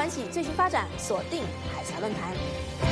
关系最新发展，锁定海峡论坛。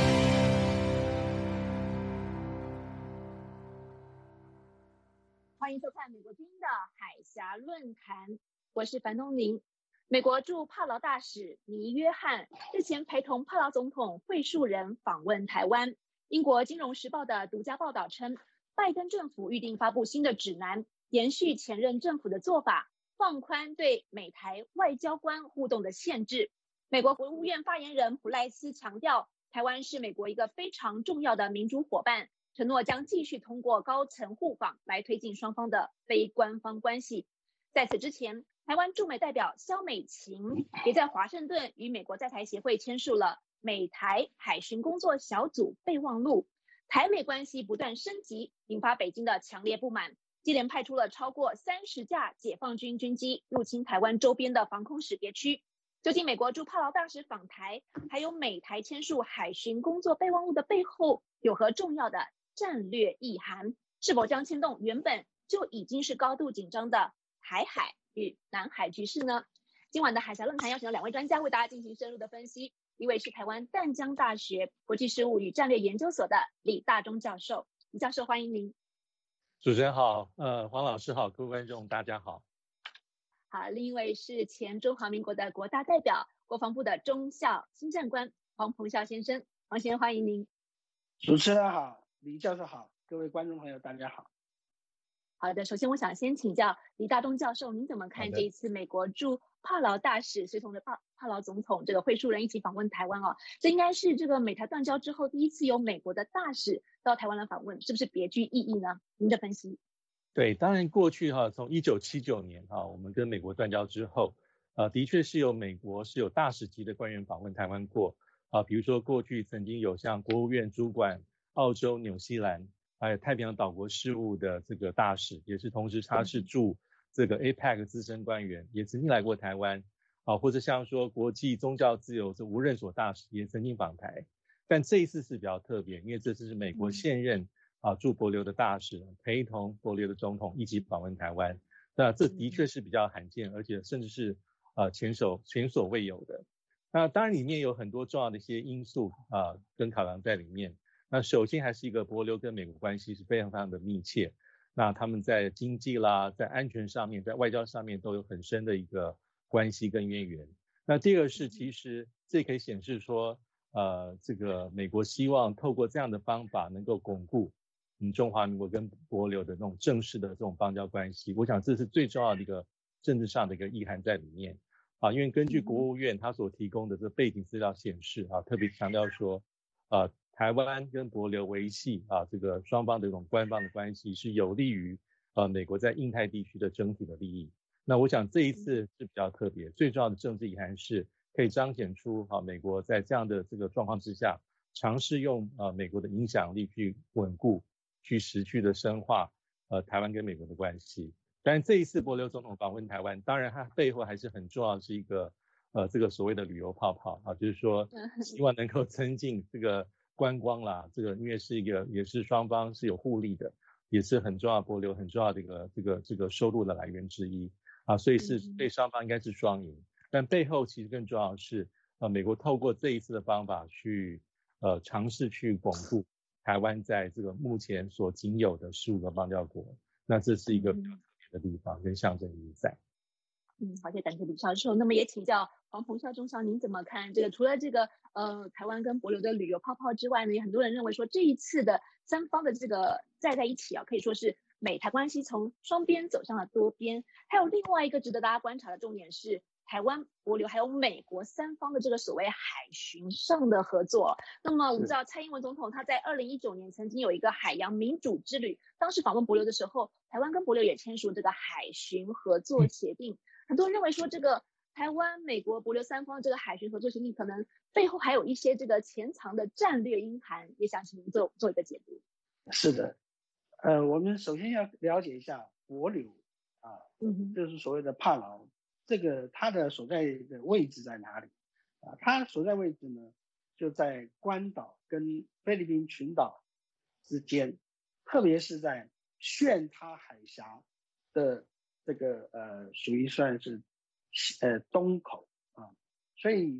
欢迎收看美国之音的海峡论坛，我是樊东宁。美国驻帕劳大使尼约翰日前陪同帕劳总统会述人访问台湾。英国《金融时报》的独家报道称，拜登政府预定发布新的指南，延续前任政府的做法，放宽对美台外交官互动的限制。美国国务院发言人普赖斯强调，台湾是美国一个非常重要的民主伙伴，承诺将继续通过高层互访来推进双方的非官方关系。在此之前，台湾驻美代表萧美琴也在华盛顿与美国在台协会签署了美台海巡工作小组备忘录。台美关系不断升级，引发北京的强烈不满，接连派出了超过30架解放军军机入侵台湾周边的防空识别区。究竟美国驻帕劳大使访台，还有美台签署海巡工作备忘录的背后有何重要的战略意涵？是否将牵动原本就已经是高度紧张的台海与南海局势呢？今晚的海峡论坛邀请了2位专家为大家进行深入的分析。一位是台湾淡江大学国际事务与战略研究所的李大中教授。李教授，欢迎您。 主持人好，黄老师好，各位观众大家好。 好，另一位是前中华民国的国大代表、国防部的中校新政官黄鹏孝先生。黄先生，欢迎您。 主持人好，李教授好，各位观众朋友大家好。 好的，首先我想先请教李大中教授，您怎么看这一次美国驻帕劳大使随同的帕劳总统这个会述人一起访问台湾哦？这应该是这个美台断交之后第一次有美国的大使到台湾来访问，是不是别具意义呢？您的分析？ 对，当然过去从1979年我们跟美国断交之后，的确是有美国是有大使级的官员访问台湾过比如说过去曾经有像国务院主管澳洲、纽西兰还有太平洋岛国事务的这个大使，也是同时他是驻这个 APEC 资深官员，也曾经来过台湾或者像说国际宗教自由这无任所大使也曾经访台。但这一次是比较特别，因为这次是美国现任驻帛琉的大使陪同帛琉的总统一起访问台湾，那这的确是比较罕见，而且甚至是前所未有的。那当然里面有很多重要的一些因素跟考量在里面。那首先还是一个帛琉跟美国关系是非常非常的密切，那他们在经济啦、在安全上面、在外交上面都有很深的一个关系跟渊源。那第二个是其实这可以显示说这个美国希望透过这样的方法能够巩固中华民国跟帛琉的那种正式的这种邦交关系，我想这是最重要的一个政治上的一个意涵在里面因为根据国务院他所提供的这背景资料显示特别强调说台湾跟帛琉维系这个双方的这种官方的关系是有利于美国在印太地区的整体的利益。那我想这一次是比较特别，最重要的政治意涵是可以彰显出美国在这样的这个状况之下，尝试用美国的影响力去稳固、去持续的深化台湾跟美国的关系。但是这一次帛琉总统访问台湾，当然它背后还是很重要的是一个这个所谓的旅游泡泡就是说希望能够增进这个观光啦，这个因为是一个也是双方是有互利的，也是很重要帛琉很重要的一个这个收入的来源之一所以是对双方应该是双赢。但背后其实更重要的是美国透过这一次的方法去尝试去巩固台湾在这个目前所仅有的15个邦交国，那这是一个比较特别的地方跟象征意义在。 好，谢谢李教授。那么也请教黄鹏孝中校，您怎么看这个？除了这个台湾跟帛琉的旅游泡泡之外呢，也很多人认为说这一次的三方的这个在一起可以说是美台关系从双边走向了多边。还有另外一个值得大家观察的重点是台湾、帛琉还有美国三方的这个所谓海巡上的合作。那么我们知道蔡英文总统他在2019年曾经有一个海洋民主之旅，当时访问帛琉的时候，台湾跟帛琉也签署这个海巡合作协定。很多人认为说这个台湾、美国、帛琉三方这个海巡合作协定可能背后还有一些这个潜藏的战略阴涵，也想请您做一个解读。 是的，我们首先要了解一下帛琉就是所谓的帕劳，这个它的所在的位置在哪里它所在位置呢就在关岛跟菲律宾群岛之间，特别是在巽他海峡的这个属于算是东口所以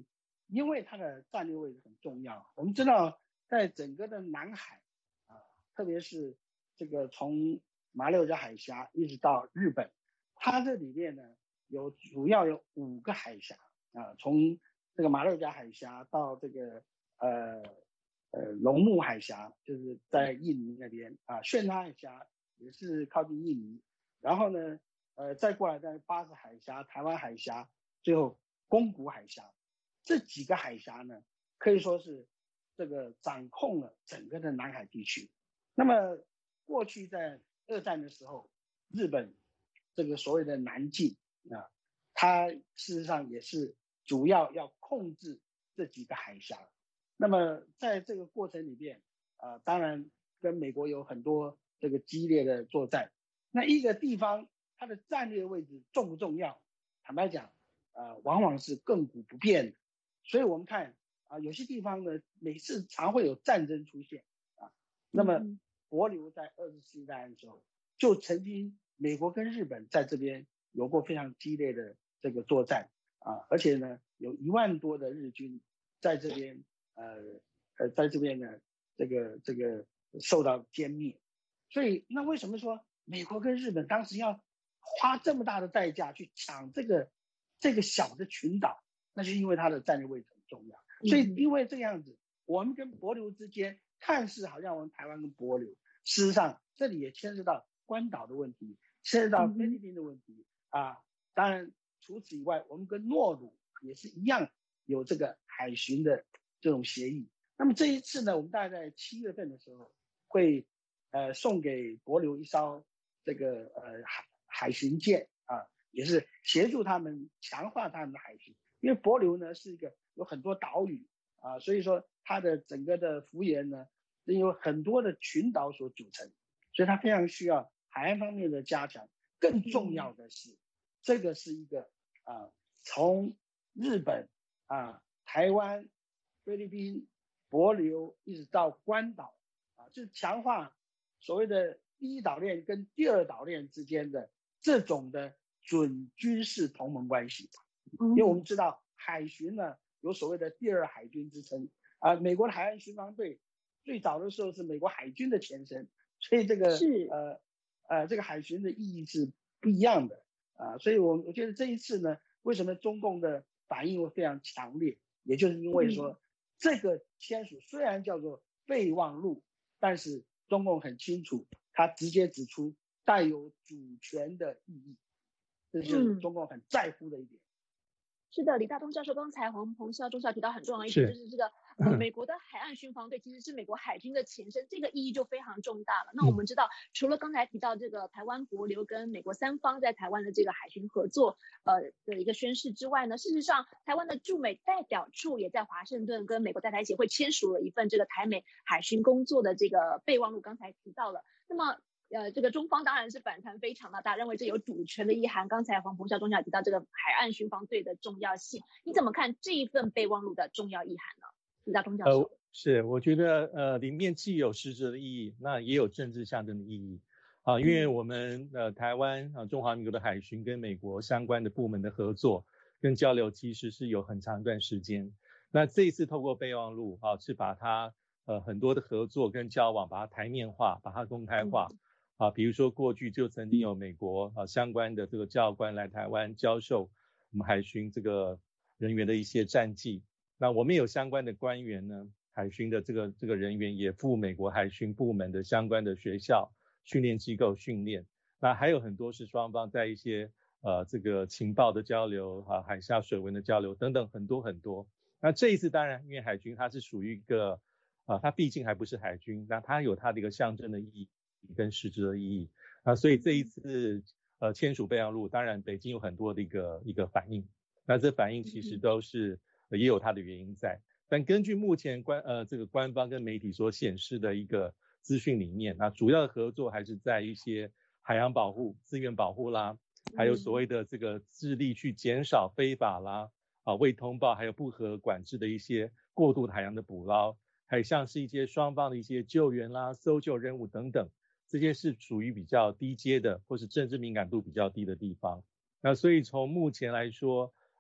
因为它的战略位置很重要。我们知道，在整个的南海特别是这个从马六甲海峡一直到日本，它这里面呢主要有5个海峡从这个马六甲海峡到这个龙目海峡，就是在印尼那边巽他海峡也是靠近印尼，然后呢再过来在巴士海峡、台湾海峡，最后宫古海峡，这几个海峡呢可以说是这个掌控了整个的南海地区。那么过去在2战的时候，日本这个所谓的南进它事实上也是主要要控制这几个海峡。那么在这个过程里面当然跟美国有很多这个激烈的作战。那一个地方它的战略位置重不重要？坦白讲往往是亘古不变的。所以我们看有些地方呢每次常会有战争出现那么帛琉在20世纪大战的时候，就曾经美国跟日本在这边有过非常激烈的这个作战而且呢有1万多的日军在这边呢这个受到歼灭。所以那为什么说美国跟日本当时要花这么大的代价去抢这个小的群岛？那就是因为它的战略位置很重要。所以因为这样子，我们跟帛琉之间看似好像我们台湾跟帛琉，事实上这里也牵涉到关岛的问题，牵涉到菲律宾的问题当然除此以外，我们跟诺鲁也是一样有这个海巡的这种协议。那么这一次呢，我们大概在7月份的时候会送给帛琉一艘这个海巡舰也是协助他们强化他们的海巡。因为帛琉呢是一个有很多岛屿所以说它的整个的幅员呢有很多的群岛所组成，所以它非常需要海岸方面的加强。更重要的是这个是一个从日本台湾、菲律宾、帛琉一直到关岛就是强化所谓的第一岛链跟第二岛链之间的这种的准军事同盟关系。因为我们知道海巡呢有所谓的第2海军之称美国的海岸巡防队最早的时候是美国海军的前身，所以这个这个海巡的意义是不一样的所以我觉得这一次呢，为什么中共的反应会非常强烈，也就是因为说这个签署虽然叫做备忘录，但是中共很清楚，他直接指出带有主权的意义，这是中共很在乎的一点。 是的，李大东教授刚才黄鹏孝中校提到很重要一点，就是这个美国的海岸巡防队其实是美国海军的前身，这个意义就非常重大了。那我们知道除了刚才提到这个台湾、帛琉跟美国3方在台湾的这个海巡合作的一个宣示之外呢，事实上台湾的驻美代表处也在华盛顿跟美国在台协会签署了一份这个台美海巡工作的这个备忘录，刚才提到了。那么这个中方当然是反弹非常的大，认为这有主权的意涵。刚才黄鹏孝中校提到这个海岸巡防队的重要性，你怎么看这一份备忘录的重要意涵呢？李大东教授。 是，我觉得里面既有实质的意义，那也有政治象征的意义因为我们台湾中华民国的海巡跟美国相关的部门的合作跟交流其实是有很长一段时间。那这一次透过备忘录是把它很多的合作跟交往把它台面化，把它公开化比如说过去就曾经有美国相关的这个教官来台湾教授我们海巡这个人员的一些战绩。那我们有相关的官员呢，海巡的这个人员也赴美国海巡部门的相关的学校训练机构训练。那还有很多是双方在一些这个情报的交流海下水文的交流等等很多很多。那这一次当然因为海军它是属于一个它毕竟还不是海军，那它有它的一个象征的意义跟实质的意义所以这一次签署备忘录，当然北京有很多的一个反应，那这反应其实都是也有它的原因在。但根据目前这个官方跟媒体所显示的一个资讯里面，那主要的合作还是在一些海洋保护、资源保护啦，还有所谓的这个致力去减少非法啦未通报还有不合管制的一些过度海洋的捕捞，还有像是一些双方的一些救援啦、搜救任务等等，这些是属于比较低阶的或是政治敏感度比较低的地方。那所以从目前来说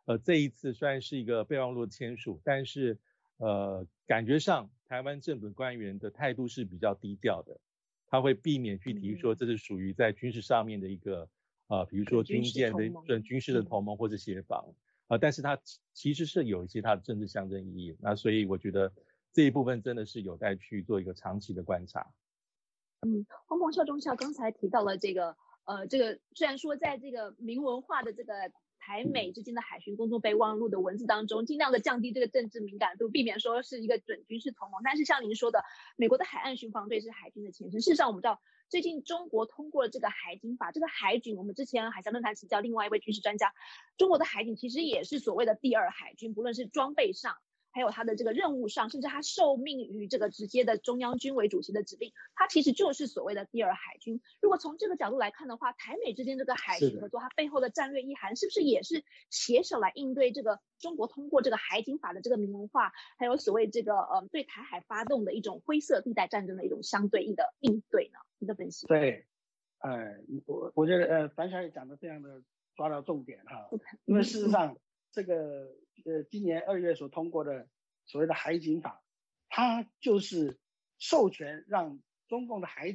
这一次虽然是一个备忘录签署，但是感觉上台湾政府官员的态度是比较低调的，他会避免去提说这是属于在军事上面的一个比如说军舰的军事的同盟或者协防但是它其实是有一些它的政治象征意义。那所以我觉得这一部分真的是有待去做一个长期的观察。 黄鹏孝中校刚才提到了这个虽然说在这个明文化的这个台美之间的海巡工作备忘录的文字当中，尽量的降低这个政治敏感度，避免说是一个准军事同盟。但是像您说的，美国的海岸巡防队是海军的前身。事实上，我们知道最近中国通过了这个海警法，这个海警我们之前海峡论坛请教另外一位军事专家，中国的海警其实也是所谓的第二海军，不论是装备上，还有他的这个任务上，甚至他受命于这个直接的中央军委主席的指令，他其实就是所谓的第二海军。如果从这个角度来看的话，台美之间这个海巡合作，它背后的战略意涵是不是也是携手来应对这个中国通过这个海警法的这个明文化，还有所谓这个对台海发动的一种灰色地带战争的一种相对应的应对呢？你的分析？ 对，我觉得樊小姐讲的非常的抓到重点哈，因为事实上这个今年2月所通过的所谓的海警法，它就是授权让中共的海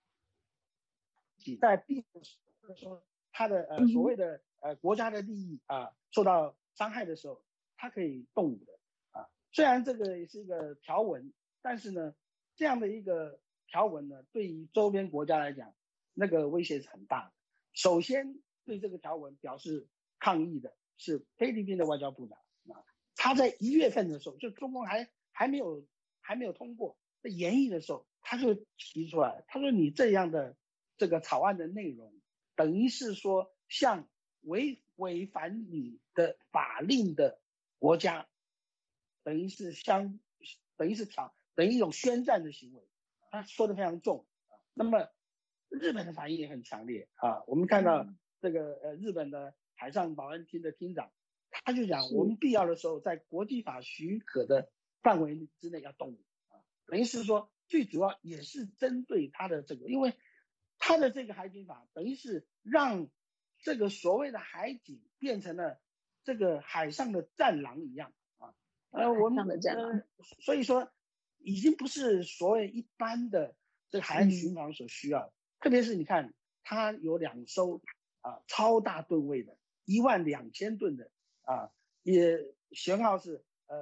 警在避免说他的所谓的国家的利益受到伤害的时候，它可以动武的虽然这个也是一个条文，但是呢，这样的一个条文呢，对于周边国家来讲，那个威胁是很大的。首先对这个条文表示抗议的是菲律宾的外交部长他在1月份的时候，就中共还没有通过在研议的时候，他就提出来，他说你这样的这个草案的内容，等于是说向违反你的法令的国家，等于一种宣战的行为，他说的非常重那么日本的反应也很强烈我们看到这个日本的海上保安厅的厅长，他就讲我们必要的时候在国际法许可的范围之内要动武等于是说最主要也是针对他的这个，因为他的这个海警法等于是让这个所谓的海警变成了这个海上的战狼一样我们所以说已经不是所谓一般的这个海岸巡防所需要特别是你看它有2艘超大吨位的12000吨的也舷号是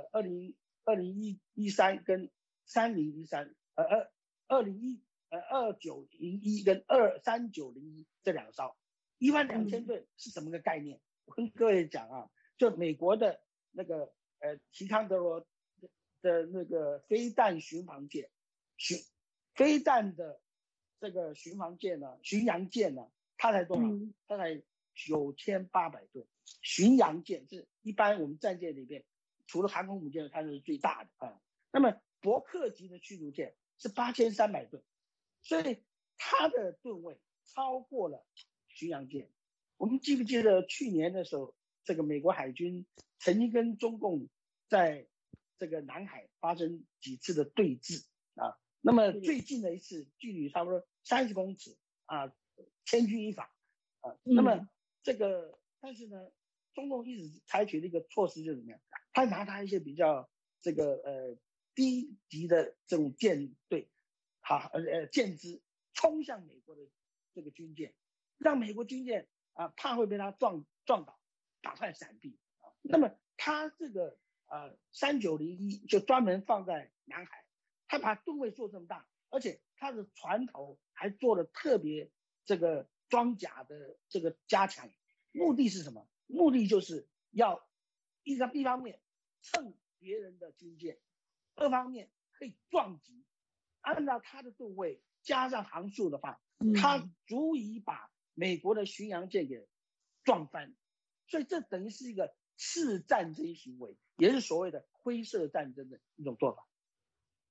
2013跟30132901跟3901这2艘12000吨是什么个概念？我跟各位讲就美国的那个提康德罗的那个飞弹巡防舰飞弹的这个巡防舰呢巡洋舰呢它才多少它才9800吨巡洋舰是一般我们战舰里面除了航空母舰它是最大的那么伯克级的驱逐舰是8300吨所以它的吨位超过了巡洋舰我们记不记得去年的时候这个美国海军曾经跟中共在这个南海发生几次的对峙那么最近的一次距离差不多30公尺千钧一发那么这个但是呢中共一直采取的一个措施就是怎么样他拿他一些比较这个低级的这种舰队舰只冲向美国的这个军舰让美国军舰怕会被他撞倒打快闪避那么他这个3901就专门放在南海他把吨位做这么大而且他的船头还做了特别这个装甲的这个加强目的是什么目的就是要一方面蹭别人的军舰二方面可以撞击按照他的吨位加上航速的话他足以把美国的巡洋舰给撞翻所以这等于是一个次战争行为也是所谓的灰色战争的一种做法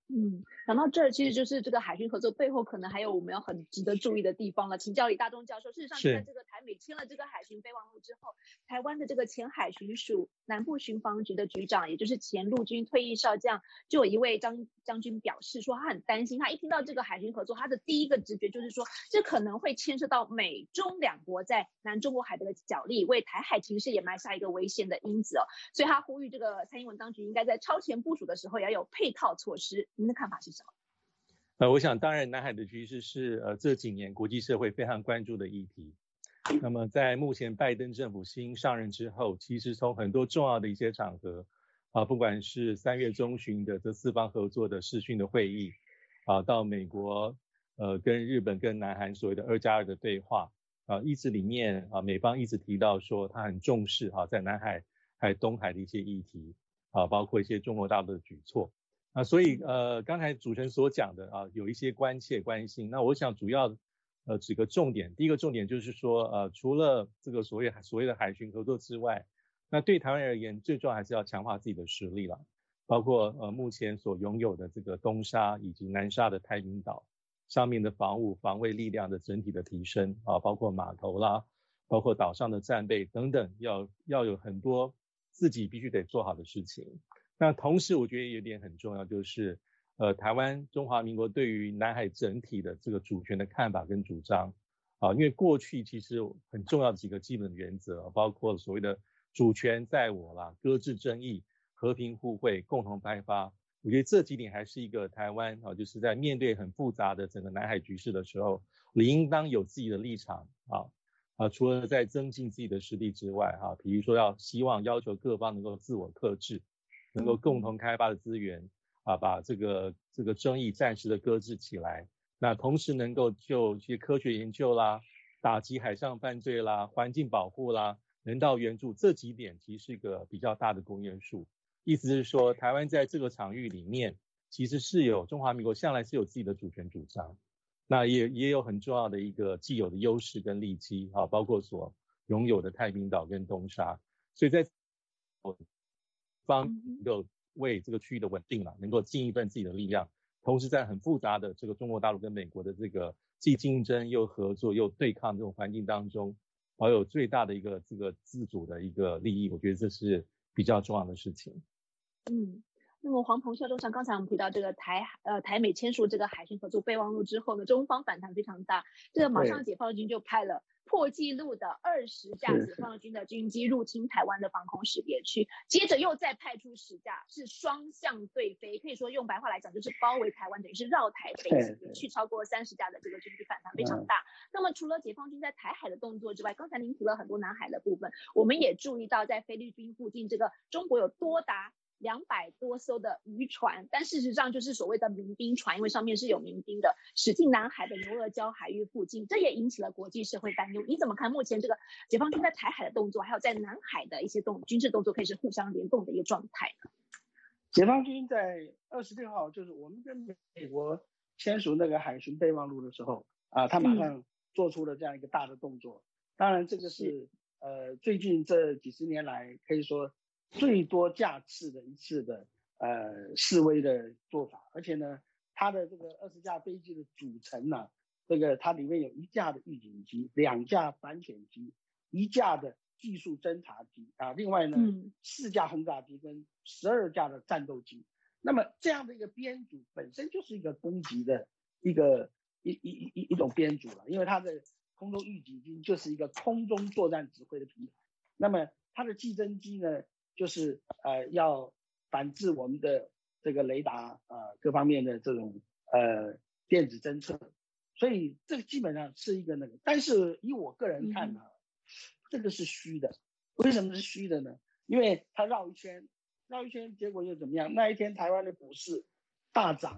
讲到这儿，其实就是这个海军合作背后可能还有我们要很值得注意的地方了。请教李大中教授，事实上就在这个台美签了这个海巡备忘录之后，台湾的这个前海巡署南部巡防局的局长，也就是前陆军退役少将，就有一位张将军表示说，他很担心，他一听到这个海巡合作，他的第一个直觉就是说，这可能会牵涉到美中两国在南中国海的角力，为台海情势也埋下一个危险的因子哦。所以他呼吁这个蔡英文当局应该在超前部署的时候也要有配套措施。您的看法是什么？ 我想当然南海的局势是这几年国际社会非常关注的议题。那么在目前拜登政府新上任之后，其实从很多重要的一些场合不管是3月中旬的这4方合作的视讯的会议到美国跟日本跟南韩所谓的2+2的对话一直里面美方一直提到说他很重视在南海还有东海的一些议题包括一些中国大陆的举措所以刚才主持人所讲的有一些关切关心，那我想主要几个重点，第一个重点就是说除了这个所谓的海巡合作之外，那对台湾而言最重要还是要强化自己的实力了，包括目前所拥有的这个东沙以及南沙的太平岛上面的防卫力量的整体的提升包括码头啦，包括岛上的战备等等，要有很多自己必须得做好的事情。那同时我觉得有一点很重要，就是台湾中华民国对于南海整体的这个主权的看法跟主张因为过去其实很重要的几个基本原则包括所谓的主权在我啦，搁置争议，和平互惠，共同开发，我觉得这几点还是一个台湾就是在面对很复杂的整个南海局势的时候，理应当有自己的立场除了在增进自己的实力之外比如说希望要求各方能够自我克制，能够共同开发的资源把这个争议暂时的搁置起来，那同时能够就一些科学研究啦，打击海上犯罪啦，环境保护啦，人道援助，这几点其实是一个比较大的公约数。意思是说台湾在这个场域里面其实是有中华民国向来是有自己的主权主张，那也有很重要的一个既有的优势跟利基包括所拥有的太平岛跟东沙，所以在方能够为这个区域的稳定能够尽一份自己的力量，同时在很复杂的这个中国大陆跟美国的这个既竞争又合作又对抗这种环境当中，保有最大的一个这个自主的一个利益，我觉得这是比较重要的事情。 那么黄鹏校长，像刚才我们提到这个台美签署这个海巡合作备忘录之后呢，中方反弹非常大，这个马上解放军就派了破纪录的20架解放军的军机入侵台湾的防空识别区，接着又再派出10架，是双向对飞，可以说用白话来讲就是包围台湾，等于是绕台飞行，连续超过30架的这个军机反弹非常大。那么除了解放军在台海的动作之外，刚才您提了很多南海的部分，我们也注意到在菲律宾附近，这个中国有多达200多艘的渔船，但事实上就是所谓的民兵船，因为上面是有民兵的，驶进南海的牛轭礁海域附近，这也引起了国际社会担忧。你怎么看目前这个解放军在台海的动作，还有在南海的一些军事动作，可以是互相联动的一个状态呢？ 解放军在26号，就是我们跟美国签署那个海巡备忘录的时候他马上做出了这样一个大的动作。当然这个是最近这几十年来可以说最多架次的一次的示威的做法，而且呢，它的这个20架飞机的组成呢，这个它里面有1架的预警机，2架反潜机，1架的技术侦察机另外呢，4架轰炸机跟12架的战斗机。那么这样的一个编组本身就是一个攻击的一种编组了，因为它的空中预警机就是一个空中作战指挥的平台，那么它的技侦机呢，就是要反制我们的这个雷达各方面的这种电子侦测，所以这个基本上是一个那个。但是以我个人看这个是虚的。为什么是虚的呢？因为它绕一圈，结果又怎么样？那一天台湾的股市大涨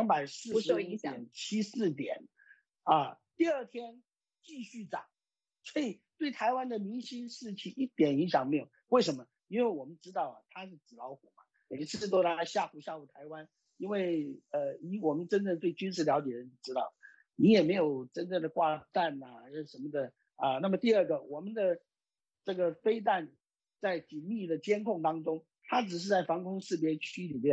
245.74点第二天继续涨，所以对台湾的民心士气一点影响没有。为什么？因为我们知道他是纸老虎嘛，每次都来吓唬台湾。因为以我们真正对军事了解的人知道，你也没有真正的挂弹什么的那么第二个，我们的这个飞弹在紧密的监控当中，它只是在防空识别区里面嘛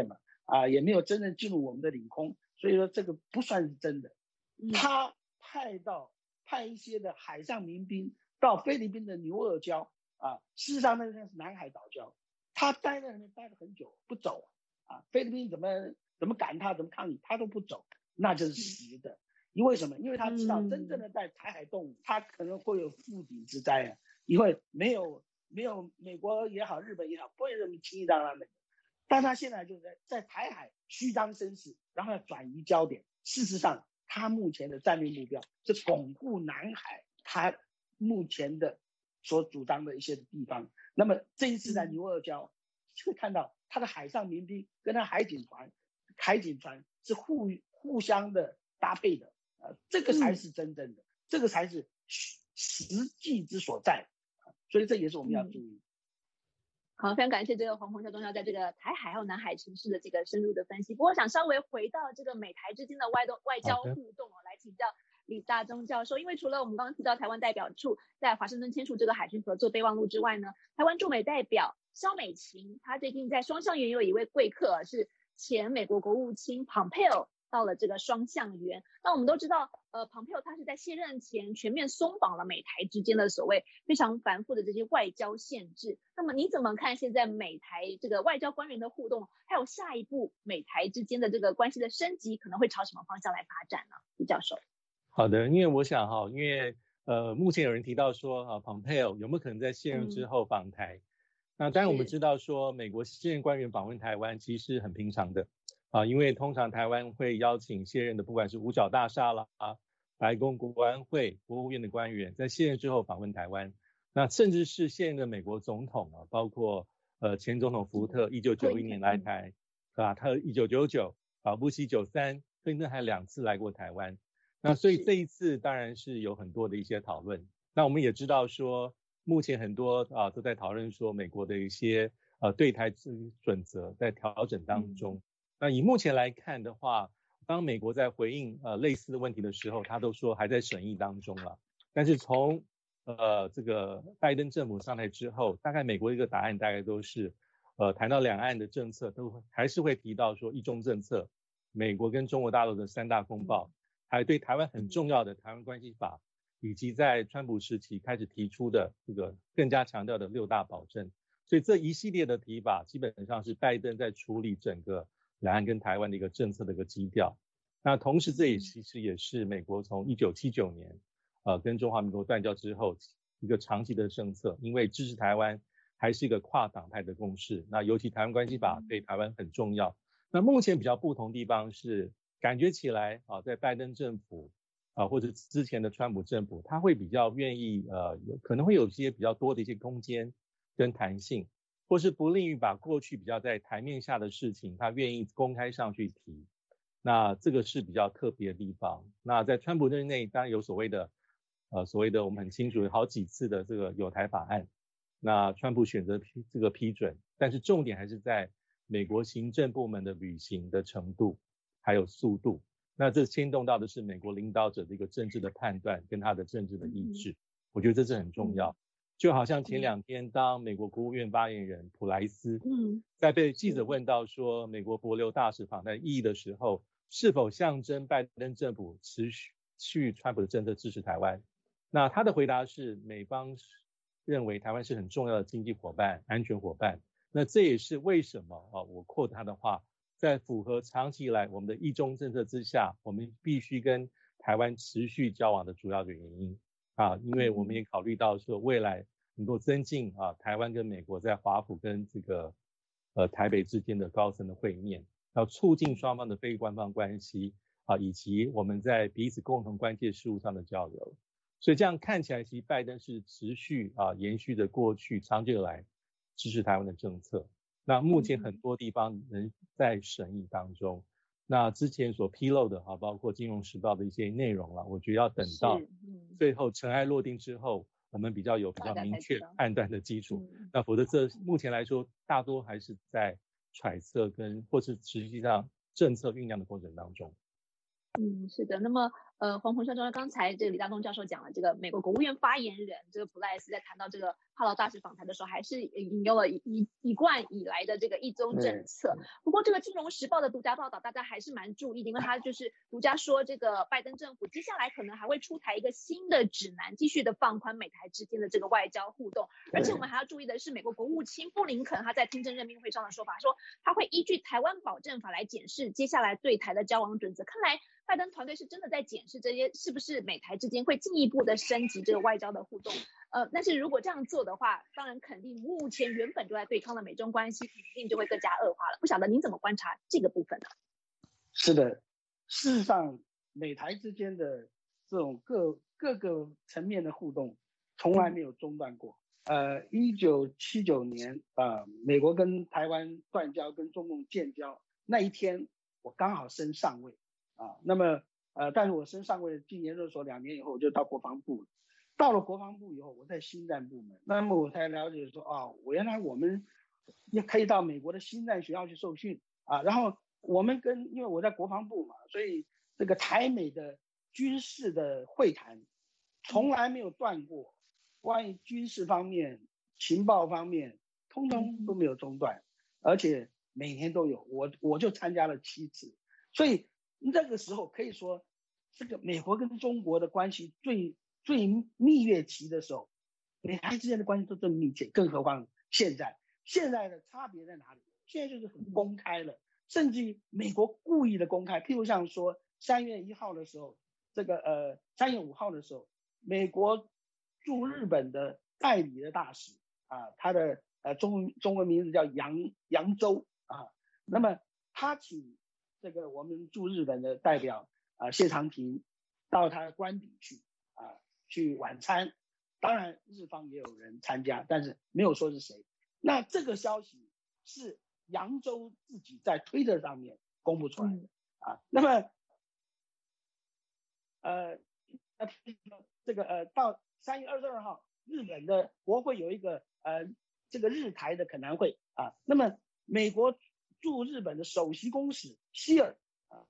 也没有真正进入我们的领空，所以说这个不算是真的。他派一些的海上民兵到菲律宾的牛轭礁事实上那是南海岛礁，他待在那边待了很久不走菲律宾怎么赶他，怎么抗议他都不走，那就是实的。因为什么？因为他知道真正的在台海动武，他可能会有覆鼎之灾因为没有美国也好，日本也好，不会这么轻易让他们。但他现在就在台海虚张声势，然后要转移焦点。事实上，他目前的战略目标是巩固南海，他目前的所主张的一些地方。那么这一次在牛轭礁，会看到他的海上民兵跟他海警船是互相的搭配的这个才是真正的，这个才是实际之所在所以这也是我们要注意。 好，非常感谢这个黄宏孝中校在这个台海还有南海情势的这个深入的分析。不过我想稍微回到这个美台之间的外交互动来请教李大中教授，因为除了我们刚刚提到台湾代表处在华盛顿签署这个海军合作备忘录之外呢，台湾驻美代表萧美琴，她最近在双向园有一位贵客是前美国国务卿 Pompeo 到了这个双向园。那我们都知道Pompeo 他是在卸任前全面松绑了美台之间的所谓非常繁复的这些外交限制。那么你怎么看现在美台这个外交官员的互动，还有下一步美台之间的这个关系的升级可能会朝什么方向来发展呢？李教授。 好的，因为我想因为目前有人提到说Pompeo 有没有可能在卸任之后访台那当然我们知道说美国现任官员访问台湾其实是很平常的因为通常台湾会邀请卸任的不管是五角大厦啦白宫国安会国务院的官员在卸任之后访问台湾，那甚至是现任的美国总统包括前总统福特1991年来台卡特1999布希93克林顿还2次来过台湾。那所以这一次当然是有很多的一些讨论。那我们也知道说目前很多都在讨论说美国的一些对台准则在调整当中。那以目前来看的话，当美国在回应类似的问题的时候，他都说还在审议当中了。但是从这个拜登政府上台之后，大概美国一个答案大概都是谈到两岸的政策都还是会提到说一中政策，美国跟中国大陆的3大公报，还有对台湾很重要的台湾关系法，以及在川普时期开始提出的这个更加强调的6大保证。所以这一系列的提法基本上是拜登在处理整个两岸跟台湾的一个政策的一个基调。那同时这也其实也是美国从1979年跟中华民国断交之后一个长期的政策，因为支持台湾还是一个跨党派的共识，那尤其台湾关系法对台湾很重要。那目前比较不同的地方是感觉起来在拜登政府或者之前的川普政府，他会比较愿意可能会有一些比较多的一些空间跟弹性，或是不利于把过去比较在台面下的事情他愿意公开上去提。那这个是比较特别的地方。那在川普任内当然有所谓的我们很清楚有好几次的这个友台法案，那川普选择这个批准，但是重点还是在美国行政部门的履行的程度还有速度。那这牵动到的是美国领导者的一个政治的判断跟他的政治的意志，我觉得这是很重要。就好像前2天当美国国务院发言人普莱斯在被记者问到说美国帛琉大使访台意义的时候，是否象征拜登政府持续川普的政策支持台湾，那他的回答是美方认为台湾是很重要的经济伙伴安全伙伴。那这也是为什么我quote他的话，在符合长期以来我们的一中政策之下，我们必须跟台湾持续交往的主要的原因因为我们也考虑到说未来能够增进台湾跟美国在华府跟这个台北之间的高层的会面，要促进双方的非官方关系以及我们在彼此共同关切事务上的交流。所以这样看起来其实拜登是持续延续着过去长久以来支持台湾的政策。那目前很多地方仍在审议当中，那之前所披露的包括金融时报的一些内容我觉得要等到最后尘埃落定之后，我们比较明确判断的基础。那否则这目前来说大多还是在揣测跟或是实际上政策酝酿的过程当中。 是的。那么黄鹏校刚才这个李大东教授讲了，这个美国国务院发言人这个普赖斯在谈到这个帕劳大使访谈的时候，还是引用了一贯以来的这个一中政策。不过这个《金融时报》的独家报道，大家还是蛮注意的，因为他就是独家说，这个拜登政府接下来可能还会出台一个新的指南，继续的放宽美台之间的这个外交互动。而且我们还要注意的是，美国国务卿布林肯他在听证任命会上的说法，说他会依据台湾保证法来检视接下来对台的交往准则。看来拜登团队是真的在检视这些是不是美台之间会进一步的升级这个外交的互动。但是如果这样做的话，当然肯定目前原本就在对抗的美中关系肯定就会更加恶化了。不晓得您怎么观察这个部分呢？ 是的，事实上美台之间的这种各个层面的互动从来没有中断过。1979年美国跟台湾断交，跟中共建交那一天，我刚好升上尉那么但是我升上尉进研究所2年以后，我就到国防部了。到了国防部以后，我在心战部门，那么我才了解说原来我们也可以到美国的心战学校去受训然后我们因为我在国防部嘛，所以这个台美的军事的会谈从来没有断过，关于军事方面、情报方面，通通都没有中断，而且每年都有，我就参加了7次，所以那个时候可以说，这个美国跟中国的关系最蜜月期的时候，美台之间的关系都这么密切，更何况现在的差别在哪里？现在就是很公开了，甚至于美国故意的公开，譬如像说3月1号的时候，这个3月5号的时候，美国驻日本的代理的大使他的中文名字叫杨周那么他请这个我们驻日本的代表谢长廷到他的官邸去晚餐，当然日方也有人参加，但是没有说是谁。那这个消息是扬州自己在推特上面公布出来的那么这个到3月22号，日本的国会有一个这个日台的恳谈会那么美国驻日本的首席公使希尔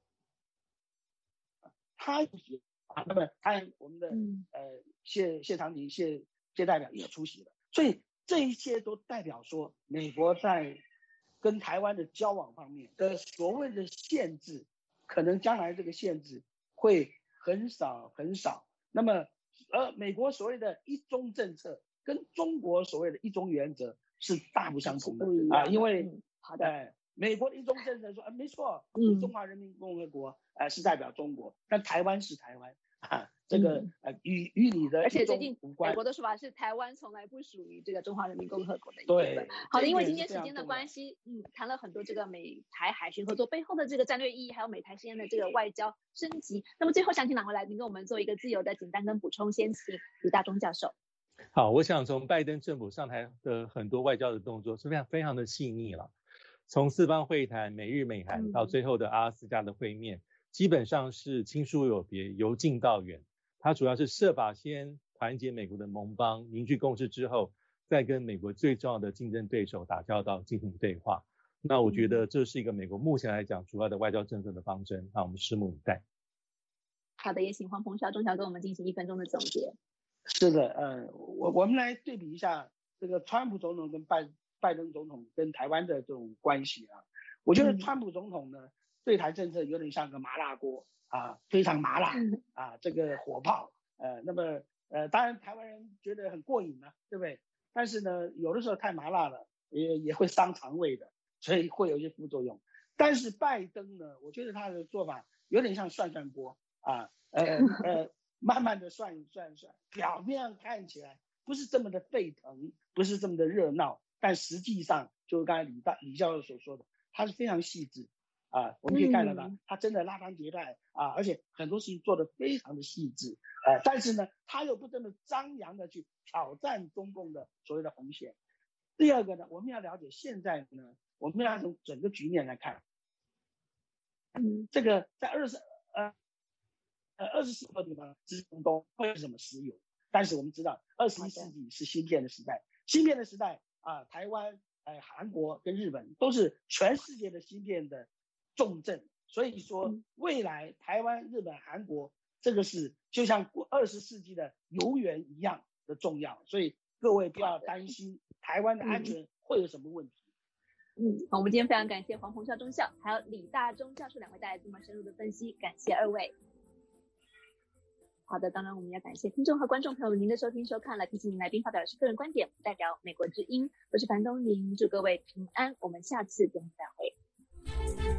他那么我们的谢长廷谢代表也出席了，所以这一切都代表说美国在跟台湾的交往方面的所谓的限制，可能将来这个限制会很少很少。那么美国所谓的一中政策跟中国所谓的一中原则是大不相同的因为美国的一中政策说没错，中华人民共和国是代表中国，但台湾是台湾这个与你的而且最近美国的说法是台湾从来不属于这个中华人民共和国的一部分。 对， 好的，因为今天时间的关系谈了很多这个美台海巡合作背后的这个战略意义，还有美台之间的这个外交升级。那么最后想请两位来宾跟我们做一个自由的简单跟补充，先请李大中教授。 好，我想从拜登政府上台的很多外交的动作是非常的细腻了，从4方会谈、美日美韩到最后的阿拉斯加的会面，基本上是亲疏有别，由近到远。他主要是设法先团结美国的盟邦，凝聚共识之后，再跟美国最重要的竞争对手打交道，进行对话。那我觉得这是一个美国目前来讲主要的外交政策的方针，那我们拭目以待。 好的，也请黄鹏中校跟我们进行1分钟的总结。 是的，我们来对比一下这个川普总统跟拜登总统跟台湾的这种关系我觉得川普总统呢对台政策有点像个麻辣锅非常麻辣这个火炮那么当然台湾人觉得很过瘾对不对？但是呢有的时候太麻辣了也会伤肠胃的，所以会有一些副作用。但是拜登呢，我觉得他的做法有点像涮锅慢慢的涮，表面上看起来不是这么的沸腾，不是这么的热闹，但实际上就是刚才李教授所说的，他是非常细致我们可以看到他真的拉帮结派而且很多事情做得非常的细致但是呢他又不这么张扬的去挑战中共的所谓的红线。第二个呢，我们要了解现在呢，我们要从整个局面来看这个在24个地方之中都会什么石油，但是我们知道21世纪是芯片的时代，芯片的时代台湾韩国跟日本都是全世界的芯片的重镇，所以说未来台湾、日本、韩国这个是就像20世纪的油源一样的重要，所以各位不要担心台湾的安全会有什么问题。 我们今天非常感谢黄宏孝中校还有李大中教授2位带来这么深入的分析，感谢2位。好的，当然我们要感谢听众和观众朋友您的收听收看了。提醒您，来宾发表的是个人观点，不代表美国之音。我是樊东宁，祝各位平安，我们下次节目再会。